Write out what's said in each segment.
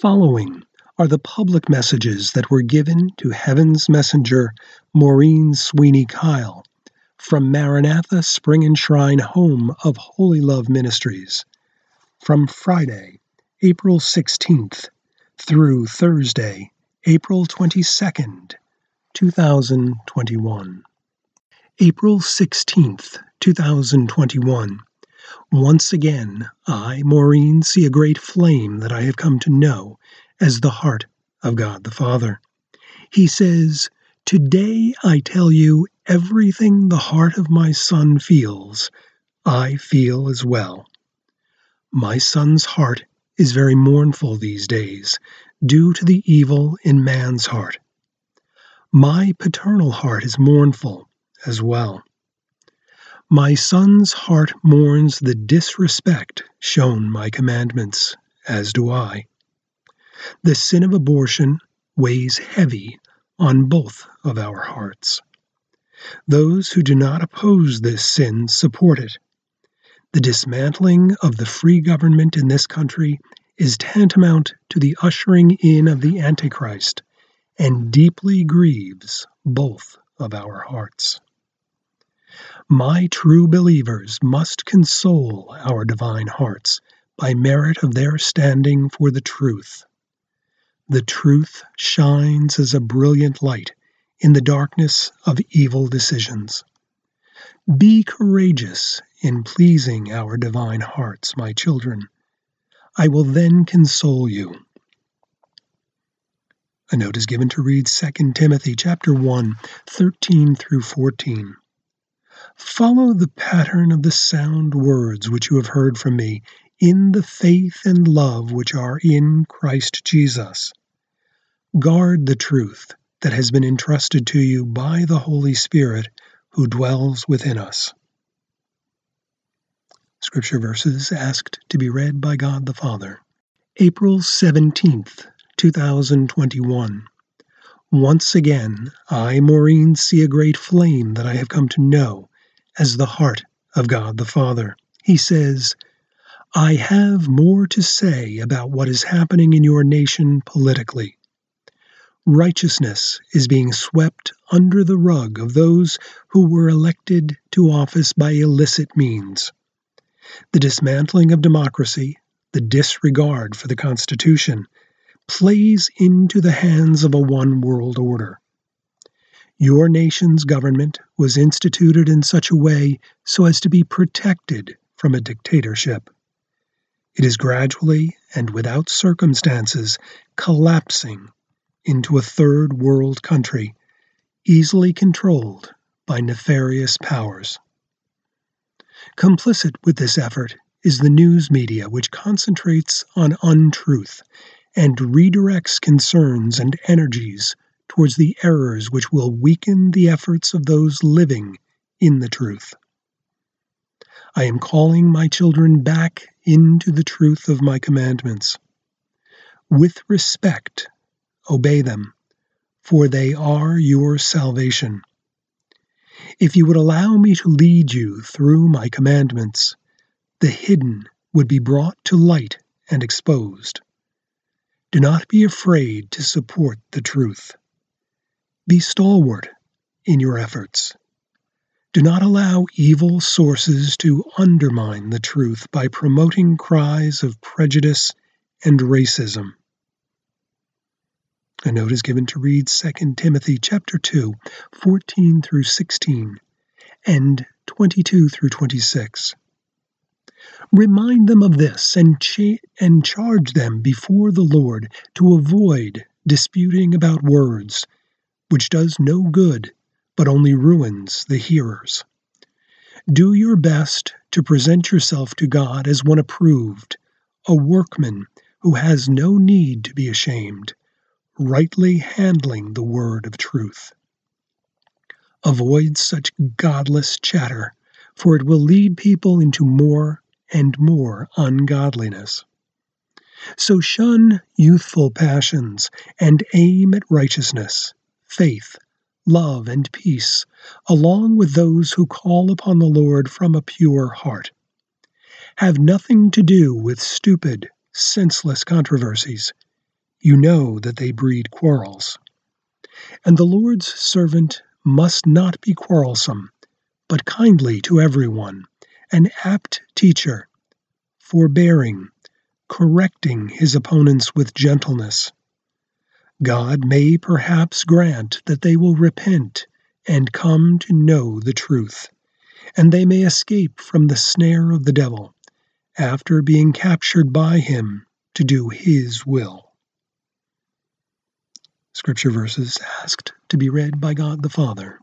following are the public messages that were given to Heaven's Messenger, Maureen Sweeney Kyle, from Maranatha Spring and Shrine Home of Holy Love Ministries, from Friday, April 16th, through Thursday, April 22nd, 2021. April 16th, 2021. Once again, I, Maureen, see a great flame that I have come to know as the heart of God the Father. He says, "Today I tell you everything the heart of my son feels, I feel as well." My son's heart is very mournful these days, due to the evil in man's heart. My paternal heart is mournful as well. My son's heart mourns the disrespect shown my commandments, as do I. The sin of abortion weighs heavy on both of our hearts. Those who do not oppose this sin support it. The dismantling of the free government in this country is tantamount to the ushering in of the Antichrist, and deeply grieves both of our hearts. My true believers must console our divine hearts by merit of their standing for the truth. The truth shines as a brilliant light in the darkness of evil decisions. Be courageous in pleasing our divine hearts, my children. I will then console you. A note is given to read 2 Timothy chapter 1, 13 through 14. Follow the pattern of the sound words which you have heard from me in the faith and love which are in Christ Jesus. Guard the truth that has been entrusted to you by the Holy Spirit who dwells within us. Scripture verses asked to be read by God the Father. April 17th, 2021. Once again, I, Maureen, see a great flame that I have come to know as the heart of God the Father. He says, "I have more to say about what is happening in your nation politically. Righteousness is being swept under the rug of those who were elected to office by illicit means. The dismantling of democracy, the disregard for the Constitution, plays into the hands of a one-world order. Your nation's government was instituted in such a way so as to be protected from a dictatorship. It is gradually and without circumstances collapsing into a third world country, easily controlled by nefarious powers. Complicit with this effort is the news media, which concentrates on untruth and redirects concerns and energies towards the errors which will weaken the efforts of those living in the truth. I am calling my children back into the truth of my commandments. With respect, obey them, for they are your salvation. If you would allow me to lead you through my commandments, the hidden would be brought to light and exposed. Do not be afraid to support the truth. Be stalwart in your efforts. Do not allow evil sources to undermine the truth by promoting cries of prejudice and racism. A note is given to read 2 Timothy chapter 2, 14 through 16, and 22 through 26. Remind them of this and charge them before the Lord to avoid disputing about words, which does no good, but only ruins the hearers. Do your best to present yourself to God as one approved, a workman who has no need to be ashamed, rightly handling the word of truth. Avoid such godless chatter, for it will lead people into more and more ungodliness. So shun youthful passions and aim at righteousness, faith, love, and peace, along with those who call upon the Lord from a pure heart. Have nothing to do with stupid, senseless controversies. You know that they breed quarrels. And the Lord's servant must not be quarrelsome, but kindly to everyone, an apt teacher, forbearing, correcting his opponents with gentleness. God may perhaps grant that they will repent and come to know the truth, and they may escape from the snare of the devil after being captured by him to do his will. Scripture verses asked to be read by God the Father.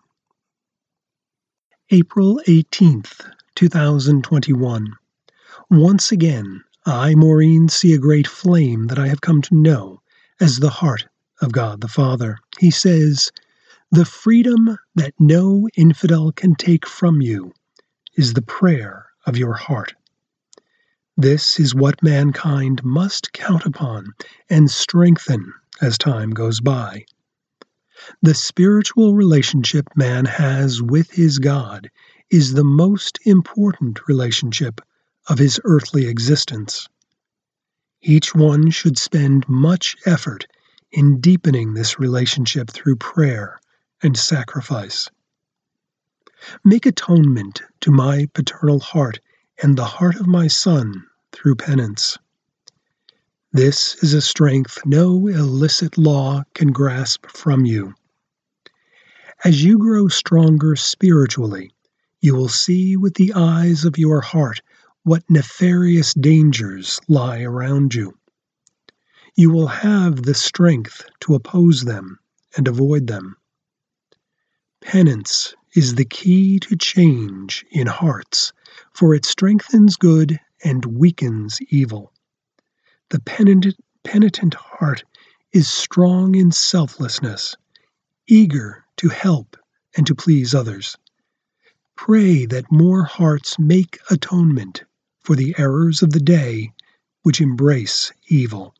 April 18th, 2021. Once again, I, Maureen, see a great flame that I have come to know as the heart of God the Father. He says, "The freedom that no infidel can take from you is the prayer of your heart." This is what mankind must count upon and strengthen as time goes by. The spiritual relationship man has with his God is the most important relationship of his earthly existence. Each one should spend much effort in deepening this relationship through prayer and sacrifice. Make atonement to my paternal heart and the heart of my Son through penance. This is a strength no illicit law can grasp from you. As you grow stronger spiritually, you will see with the eyes of your heart what nefarious dangers lie around you. You will have the strength to oppose them and avoid them. Penance is the key to change in hearts, for it strengthens good and weakens evil. The penitent heart is strong in selflessness, eager to help and to please others. Pray that more hearts make atonement for the errors of the day which embrace evil.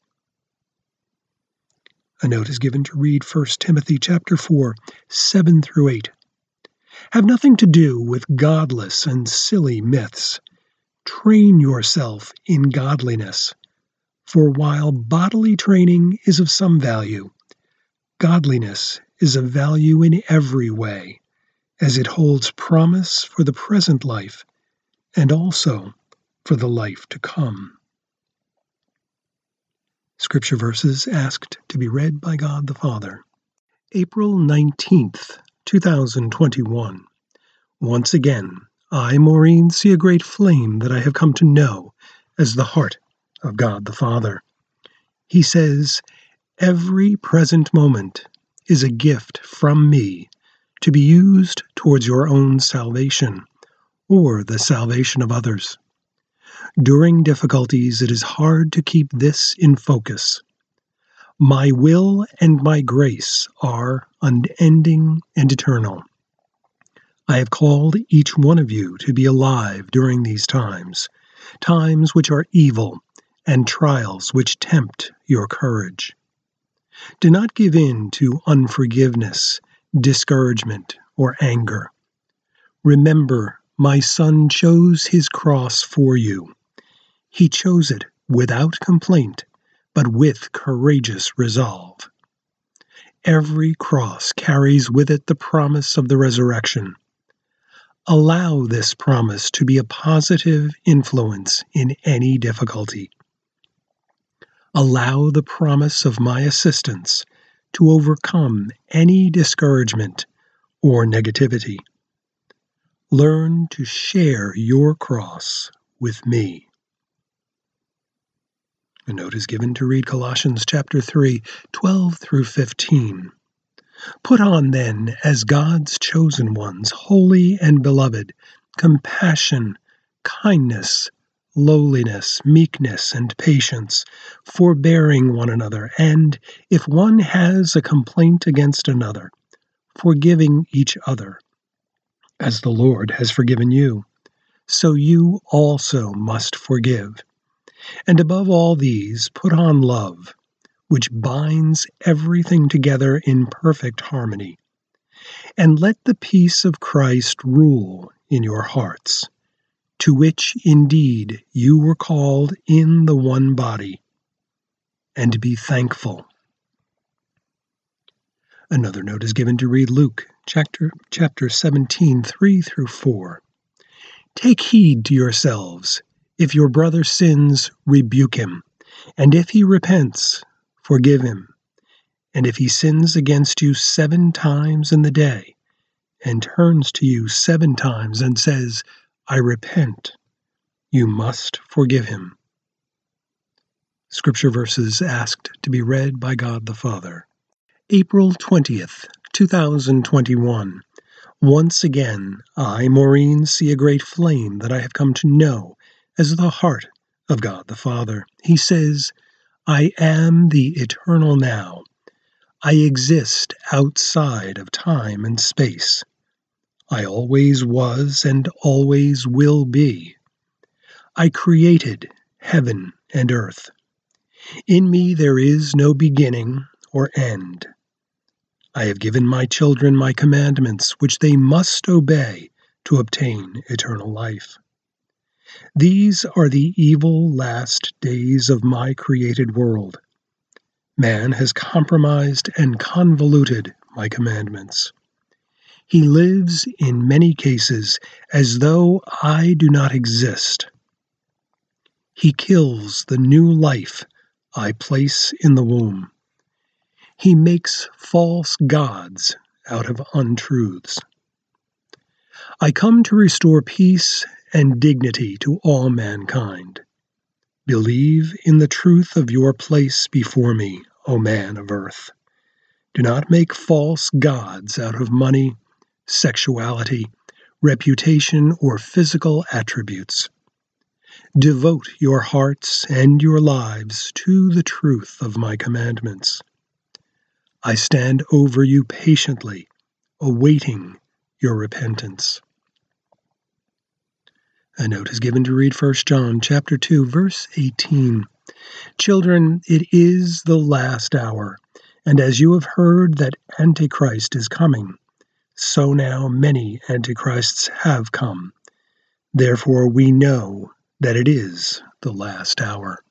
A note is given to read 1 Timothy chapter 4, 7 through 8. Have nothing to do with godless and silly myths. Train yourself in godliness. For while bodily training is of some value, godliness is of value in every way, as it holds promise for the present life and also for the life to come. Scripture verses asked to be read by God the Father. April 19th, 2021. Once again, I, Maureen, see a great flame that I have come to know as the heart of God the Father. He says, "Every present moment is a gift from me to be used towards your own salvation or the salvation of others. During difficulties, it is hard to keep this in focus. My will and my grace are unending and eternal. I have called each one of you to be alive during these times, times which are evil and trials which tempt your courage. Do not give in to unforgiveness, discouragement, or anger. Remember, my Son chose his cross for you. He chose it without complaint, but with courageous resolve. Every cross carries with it the promise of the resurrection. Allow this promise to be a positive influence in any difficulty. Allow the promise of my assistance to overcome any discouragement or negativity. Learn to share your cross with me." A note is given to read Colossians chapter 3, 12 through 15. "Put on then, as God's chosen ones, holy and beloved, compassion, kindness, lowliness, meekness, and patience, forbearing one another, and, if one has a complaint against another, forgiving each other. As the Lord has forgiven you, so you also must forgive. And above all these, put on love, which binds everything together in perfect harmony. And let the peace of Christ rule in your hearts, to which indeed you were called in the one body, and be thankful." Another note is given to read Luke chapter 17, 3 through 4. Take heed to yourselves. If your brother sins, rebuke him. And if he repents, forgive him. And if he sins against you 7 times in the day, and turns to you 7 times and says, I repent, you must forgive him. Scripture verses asked to be read by God the Father. April 20th, 2021. Once again, I, Maureen, see a great flame that I have come to know as the heart of God the Father. He says, I am the eternal now. I exist outside of time and space. I always was and always will be. I created heaven and earth. In me there is no beginning or end. I have given my children my commandments, which they must obey to obtain eternal life. These are the evil last days of my created world. Man has compromised and convoluted my commandments. He lives in many cases as though I do not exist. He kills the new life I place in the womb. He makes false gods out of untruths. I come to restore peace and dignity to all mankind. Believe in the truth of your place before me, O man of earth. Do not make false gods out of money, sexuality, reputation, or physical attributes. Devote your hearts and your lives to the truth of my commandments. I stand over you patiently, awaiting your repentance. A note is given to read 1 John chapter 2, verse 18. Children, it is the last hour, and as you have heard that Antichrist is coming, so now many Antichrists have come. Therefore we know that it is the last hour.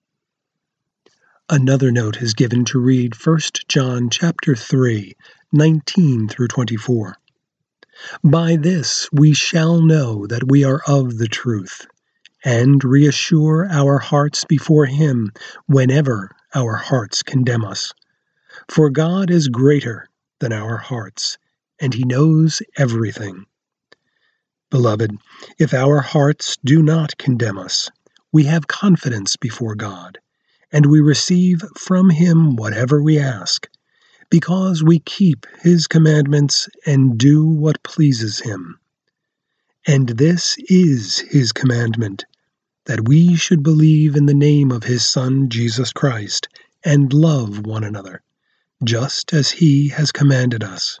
Another note is given to read 1 John chapter 3, 19 through 24. By this we shall know that we are of the truth, and reassure our hearts before him whenever our hearts condemn us. For God is greater than our hearts, and he knows everything. Beloved, if our hearts do not condemn us, we have confidence before God, and we receive from him whatever we ask, because we keep his commandments and do what pleases him. And this is his commandment, that we should believe in the name of his Son, Jesus Christ, and love one another, just as he has commanded us.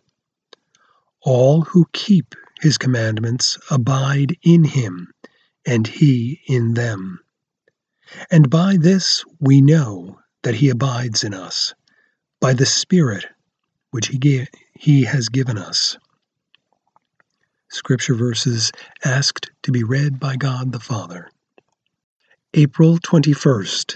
All who keep his commandments abide in him, and he in them. And by this we know that he abides in us, by the Spirit which he has given us. Scripture verses asked to be read by God the Father. April 21st,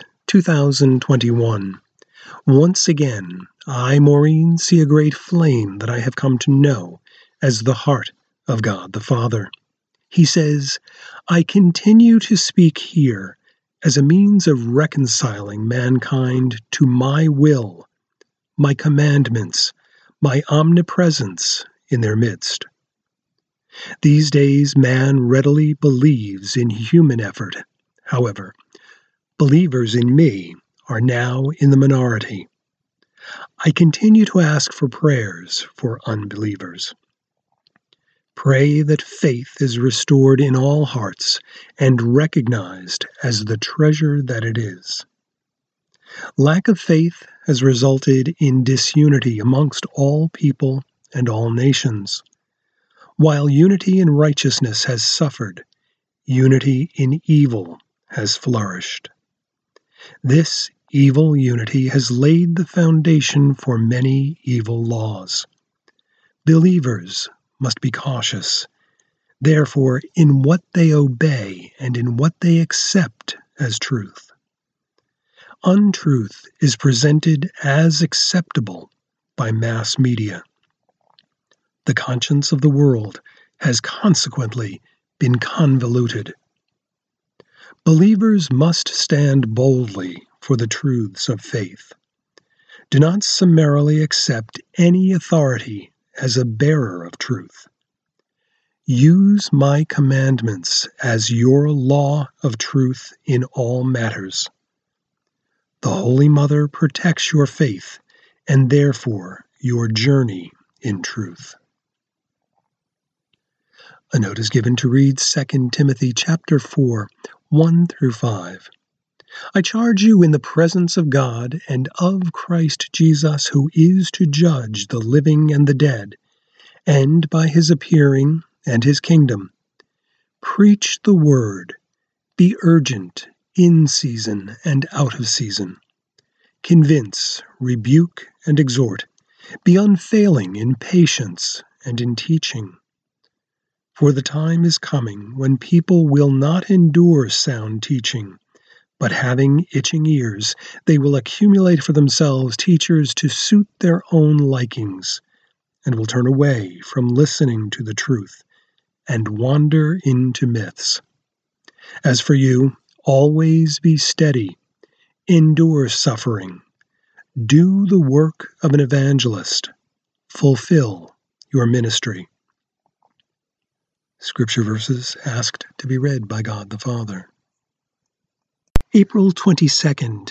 2021. Once again, I, Maureen, see a great flame that I have come to know as the heart of God the Father. He says, I continue to speak here as a means of reconciling mankind to my will, my commandments, my omnipresence in their midst. These days man readily believes in human effort. However, believers in me are now in the minority. I continue to ask for prayers for unbelievers. Pray that faith is restored in all hearts and recognized as the treasure that it is. Lack of faith has resulted in disunity amongst all people and all nations. While unity in righteousness has suffered, unity in evil has flourished. This evil unity has laid the foundation for many evil laws. Believers must be cautious, therefore, in what they obey and in what they accept as truth. Untruth is presented as acceptable by mass media. The conscience of the world has consequently been convoluted. Believers must stand boldly for the truths of faith. Do not summarily accept any authority as a bearer of truth. Use my commandments as your law of truth in all matters. The Holy Mother protects your faith and therefore your journey in truth. A note is given to read 2 Timothy chapter 4, 1 through 5. I charge you in the presence of God and of Christ Jesus, who is to judge the living and the dead, and by his appearing and his kingdom. Preach the word, be urgent, in season and out of season. Convince, rebuke, and exhort. Be unfailing in patience and in teaching. For the time is coming when people will not endure sound teaching, but having itching ears, they will accumulate for themselves teachers to suit their own likings, and will turn away from listening to the truth and wander into myths. As for you, always be steady, endure suffering, do the work of an evangelist, fulfill your ministry. Scripture verses asked to be read by God the Father. April 22nd,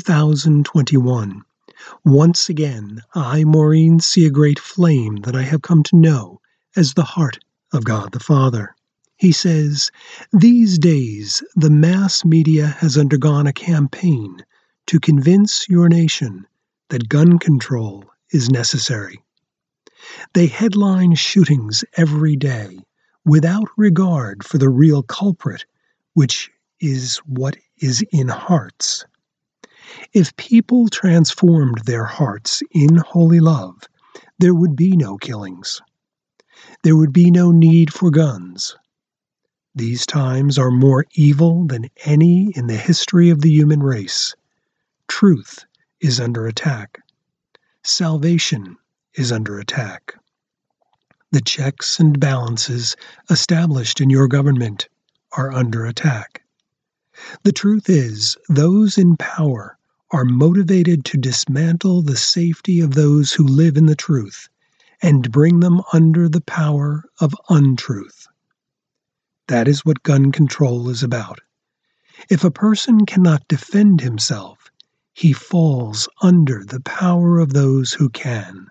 2021. Once again, I, Maureen, see a great flame that I have come to know as the heart of God the Father. He says, these days the mass media has undergone a campaign to convince your nation that gun control is necessary. They headline shootings every day without regard for the real culprit, which is what is in hearts. If people transformed their hearts in holy love, there would be no killings. There would be no need for guns. These times are more evil than any in the history of the human race. Truth is under attack. Salvation is under attack. The checks and balances established in your government are under attack. The truth is, those in power are motivated to dismantle the safety of those who live in the truth and bring them under the power of untruth. That is what gun control is about. If a person cannot defend himself, he falls under the power of those who can.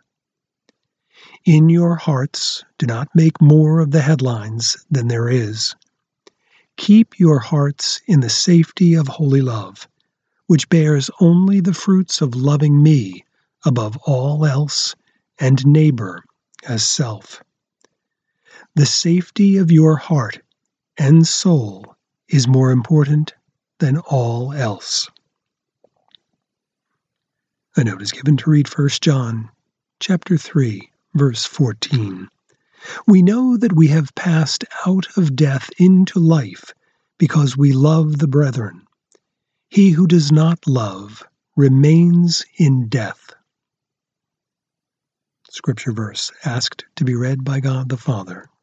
In your hearts, do not make more of the headlines than there is. Keep your hearts in the safety of holy love, which bears only the fruits of loving me above all else and neighbor as self. The safety of your heart and soul is more important than all else. A note is given to read 1 John chapter 3, verse 14. We know that we have passed out of death into life because we love the brethren. He who does not love remains in death. Scripture verse asked to be read by God the Father.